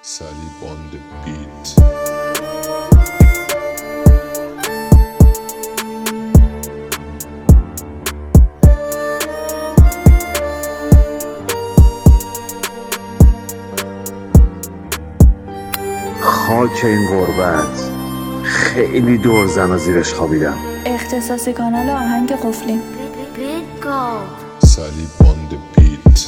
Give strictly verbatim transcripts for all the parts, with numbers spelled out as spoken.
Salib on the beat. خاک این غربت خیلی دور زن و زیرش خوابیدم. اختصاصی کانال آهنگ قفلی. Salib on the beat.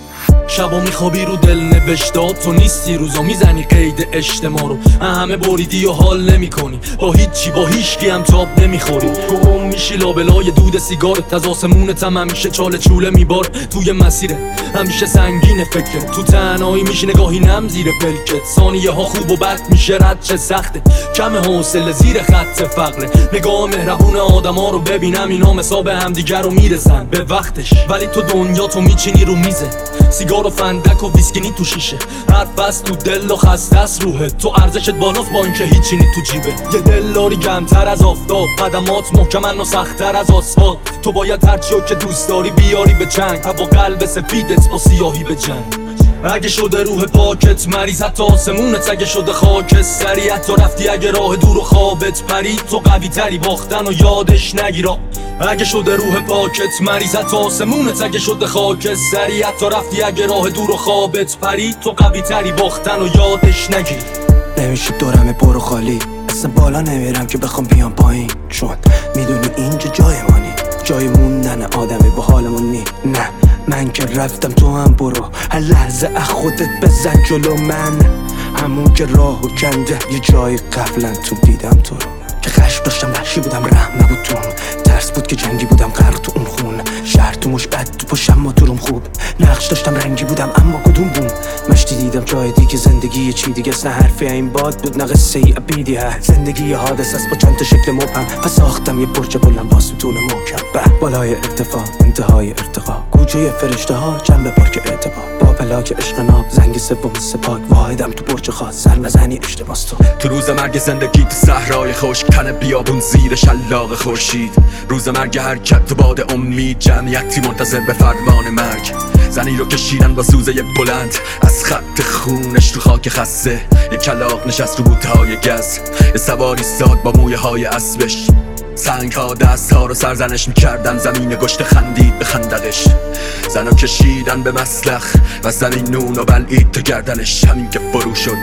شبا میخوابی رو دل نوشتات تو نیستی، روزا میزنی قید اجتماع رو همه بریدی و حال نمی کنی، با هیچی با هیچکی هم تاب نمیخوری. تو گم میشی لابلای دود سیگارت، از آسمونت هم همیشه چاله چوله میبار توی مسیره، همیشه سنگین فکرت، تو تنهایی میشی نگاهی نم زیر پلکت، ثانیه ها خوب و بد میشه رد چه سخته، کم حوصله زیر خط فقره. نگاه مهربون آدما رو ببینم اینا مساب همدیگر رو میرسن به وقتش، ولی تو دنیا تو میچینی رو میزه، سیگار و فندک و ویسکینی تو شیشه، حرف بست تو دل و خسته است روحت، تو ارزشت بالاست با اینکه هیچی نی تو جیبه. یه دل داری گرمتر از آفتاب، قدمات محکمن و سخت‌تر از آسفالت، تو باید هرچیو که دوست داری بیاری به چنگ، با قلب سفیدت با سیاهی به جنگ. اگه شده روح پاکت مریض، حتی آسمونت اگه شده خاک سری، حتی رفتی اگه راه دور و خوابت پرید، تو قوی تری باختن و یادش نگیرا. اگه شده روح پاکت مریض، حتی آسمونت اگه شده خاک سری، حتی رفتی اگه راه دور و خوابت پرید، تو قوی تری باختن و یادش نگیر. نمیشه دورم پر و خالی، اصلا بالا نمیرم که بخوام بیام پایین، چون میدونی اینجا جای مانی، جای موندن آدمی با حالمون نی. نه من که رفتم تو هم برو، هر لحظه از خودت بزن جلو من، همون که راهو کنده یه جای قبلا تو دیدم تو رو، که خشم داشتم وحشی بودم رحم نبود توم، ترس بود که جنگی بودم غرق تو اون خون، شهر تو مش بد تو پشم ما تو روم خوب، نقش داشتم رنگی بودم اما کدوم بوم، مشتی دیدم جای دیگه زندگی چی دیگه، نه حرفی این باد بود نه قصه ای ابیدی، ها زندگی یه حادث است با چند تا شکل مبهم، پس ساختم یه برج بلند با ستون محکم، به بالای ارتفاع انتهای ارتقا، گوشه فرشته ها جنب پارک اعتبار، با پلاک عشق ناب زنگ سوم سپاک، واحدم تو برج خاص سر نزنی اشتباس تو. تو روز مرگ زندگی تو صحرای خشک، تن بیابون زیر شلاق خورشید، روز مرگ حرکت تو باد امید، جمعیتی منتظر به فرمان مرگ، زنی رو کشیدن با سوزه بلند از خط خونش تو خاک خسته، یک کلاغ نشست رو بوتهای گز، یه سواری ساد با مویه های اسبش، سنگ ها دست ها رو سرزنش میکردن، زمین گشت خندید به خندقش، زن رو کشیدن به مسلخ و زمین نون و بلعید تو گردنش، همین که فرو شد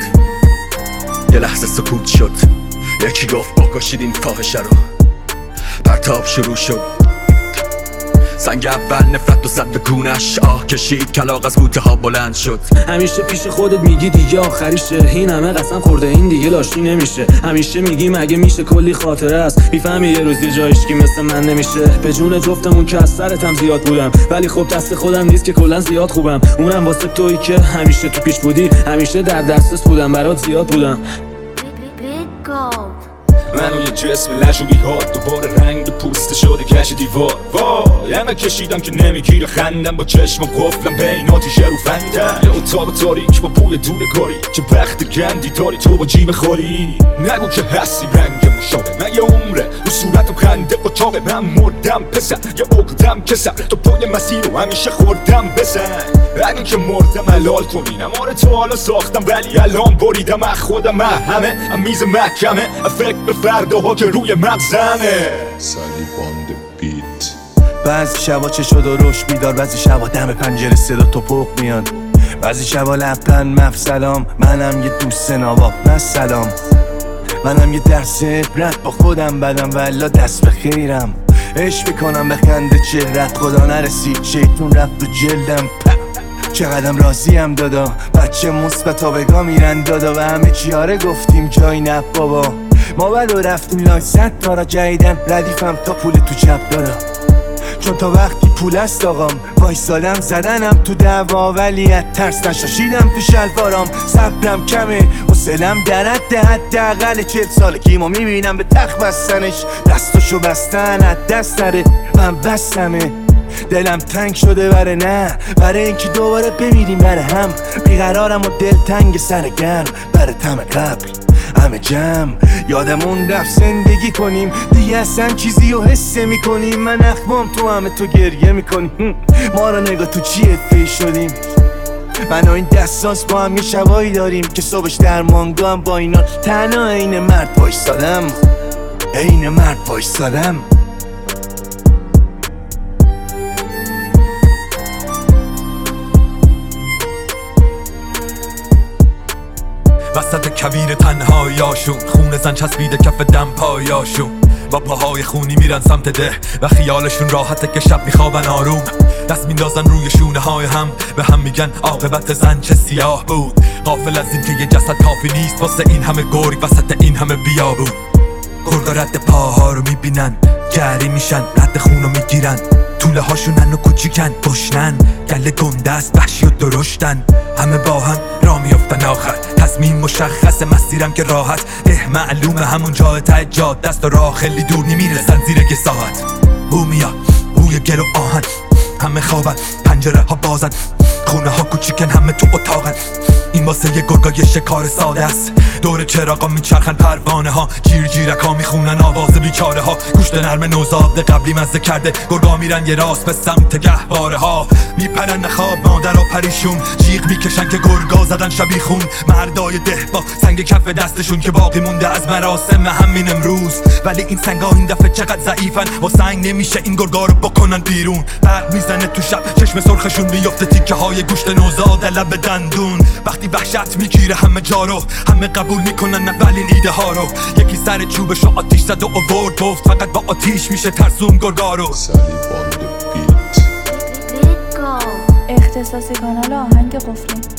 یه لحظه سکوت شد، یکی گفت بکشید این فاحشه رو، پرتاب شروع شد، سنگ اول نفرت و صد به گونش، آه کشید کلاغ از بوته ها بلند شد. همیشه پیش خودت میگی دیگه آخریشه، این همه قسم خورده این دیگه لاشی نمیشه، همیشه میگی مگه میشه کلی خاطره است، میفهمی یه روز یه جایش کی مثل من نمیشه، به جون جفتمون که از سرتم زیاد بودم، ولی خب دست خودم نیست که کلا زیاد خوبم، اونم واسه تویی که همیشه تو پیش بودی، همیشه در دسترس بودم برات زیاد بودم. منو یه جسم لجوبی ها دوباره رنگ و پوست شده کش دیوار، وای همه کشیدم که نمیگیره خندم، با چشمم قفلم بین آتیش رو فندم، یه اتاق تاریک با بوی دور کاری، چه بخت گندی داری تو با جیب خوری، نگو که هستی رنگ مشابه من، یه عمره رو صورتم خنده قطاقه، من مردم پسر یه عقدم کسر، تو پای مسیر رو همیشه خوردم بزن، اگه که مردم حلال کنین، اماره تو حالا ساختم ولی الان بریدم از خودم، همه هم میز محکمه، فکر به فرداها که روی مغزمه. Salib on the beat. بعضی شبا چه شد و روش بیدار، بعضی شبا دم پنجره صدا توپق میاد، بعضی شبا لبخند مف سلام، منم یه دوست نواب نه سلام، منم یه درس عبرت با خودم بدم والا دست به خیرم، عشق میکنم به خنده چهرت، خدا نرسید شیطون رفت تو جلدم، چقدرم راضیم دادا، بچه مثبت ها بگاه میرن دادا، و همه چیاره گفتیم جای نه بابا، ما ولو رفتیم لای صد تا را جدیدن، ردیفم تا پول تو جب دادا، چون تا وقتی پول است آقام، وایسادم زدنم تو دعوا، ولی از ترس نشاشیدم تو شلوارام، صبرم کمه حوصله‌ام در حد حداقل چهل سالگی، ما میبینم به تخت بستنش، دستاشو بستن از دست نره، من بستمه، دلم تنگ شده بره نه برای اینکه دوباره بمیریم بره هم، بیقرارم و دل تنگ سر گرم، بره تم قبل همه جمع، یادمون رفت زندگی کنیم دیگه، اصلا چیزی رو حس میکنیم، من اخمام تو همه تو گریه میکنیم، ما رو نگاه تو چیه فی شدیم، من و این دستاس با هم یه شبایی داریم که صبحش در مانگو هم با اینا تنها عین مرد وایسادم، عین مرد وایسادم. وسط کویر تنهاییاشون خونه زن چسبیده کف دم پایاشون، با پاهای خونی میرن سمت ده و خیالشون راحته که شب میخوابن آروم. دست میندازن روی شونه های هم، به هم میگن عاقبت زن چه سیاه بود. غافل از این که یه جسد کافی نیست واسه این همه گرگ وسط این همه بیابون. گرگا رد پاها رو میبینن، گری میشن، رد خونو میگیرن، طوله هاشونن و کوچیکن، گشنن، گله گنده است، وحشی و درشتن. همه با هم را میافتن آخر، تصمیم مشخص، مسیرم که راحت، ده معلومه همون جای ته جاده است و راه خیلی دور نمیرسن زیر یه ساعت. بو میاد، بوی گل و آهن، همه خوابن، پنجره ها بازن، خونه ها کوچیکن، همه تو اتاقن. این واسه یه گرگا یه شکار ساده است، دور چراغا میچرخن پروانه ها، جیر جیرک ها میخونن آواز بیچاره ها. گوشت نرم نوزاد قبلی مزه کرده، گرگا میرن یه راست به سمت گهواره ها. میپرن خواب مادر و پریشون، جیغ میکشن که گرگا زدن شبیخون. مردای ده با سنگ کف دستشون که باقی مونده از مراسم همین امروز. ولی این سنگا این دفعه چقدر ضعیفن، با سنگ نمیشه این گرگا رو بکنن بیرون. برق میزنه تو شب، چشم سرخشون میفته تیکه های گوشت نوزاد لب دندون. وقتی وحشت میگیره همه جا رو، همه قبول میکنن اولین ایده ها رو. یکی سر چوبشو آتیش زد و آورد، گفت فقط با آتیش میشه ترسون گرگا رو. Salif on the beat. اختصاصی کانال آهنگ قفلی.